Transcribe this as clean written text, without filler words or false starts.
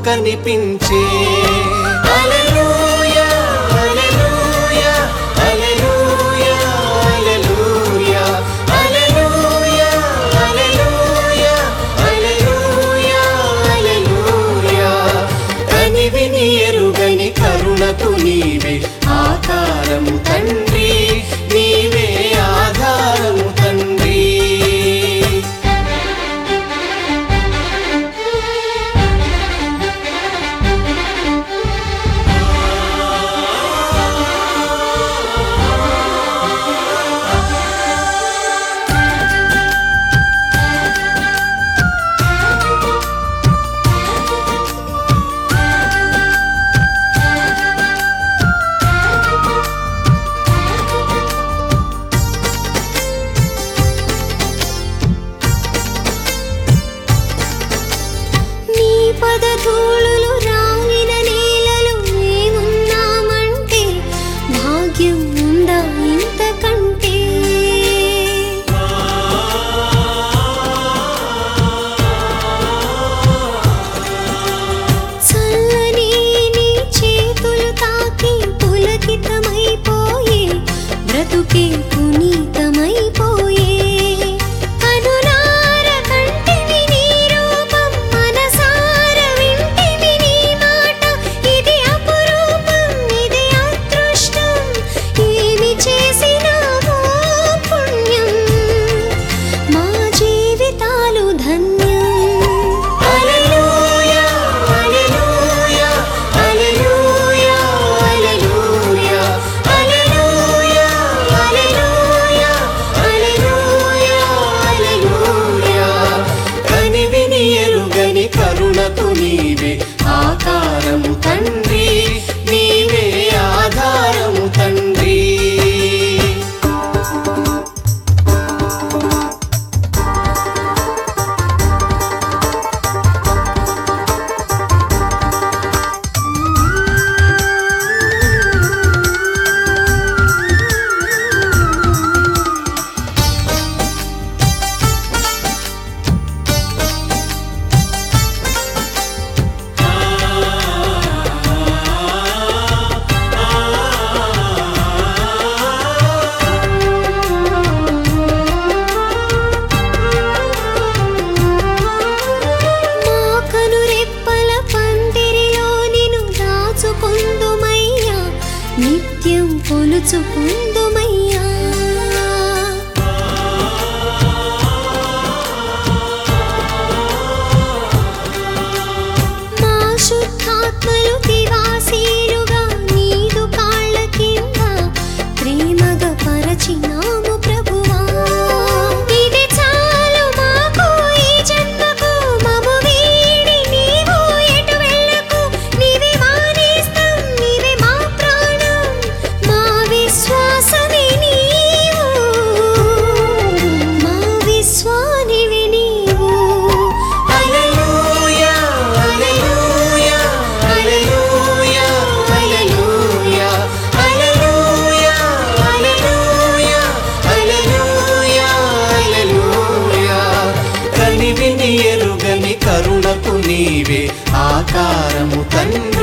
కనిపించే. హల్లెలూయా హల్లెలూయా హల్లెలూయా హల్లెలూయా హల్లెలూయా హల్లెలూయా హల్లెలూయా హల్లెలూయా. కనివిని ఎరుగని కరుణకు నీవే ఆకారము తండ్రి, నీవే ఆధారము తండ్రి. పదధూళులు రాలిన నేలలు మేమున్నామంటే భాగ్యం ఉందా ఇంతకంటే. చల్లని నీ చేతులు తాకి పులకితమైపోయే, బ్రతుకే పునీతమైపోయే. కరుణకు నీవే ఆకారము తండ్రి, నీవే ఆధారము తండ్రి. నిత్యం కొలుచుకుందుమయ్యా. మా శుద్ధాత్మలు దివాసీలుగా నీదు కాళ్ళ కింద ప్రేమగా పరచినాము ప్రభువా. ఇది చాలు మాకు ఈ జన్మకు, మము వీడి నీవు ఎటు వెళ్ళకు. నీవే మా నేస్తం, నీవే మా ప్రాణం, మా విశ్వాసమే నీవు, మా విశ్వానివే నీవు. హల్లెలూయా హల్లెలూయా హల్లెలూయా హల్లెలూయా హల్లెలూయా హల్లెలూయా హల్లెలూయా హల్లెలూయా. కనివిని ఎరుగని కరుణకు నీవే ఆకారము తండ్రి,